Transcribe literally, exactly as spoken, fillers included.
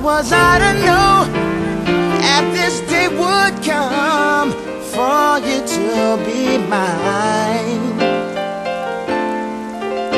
was I to know that this day would come for you to be mine?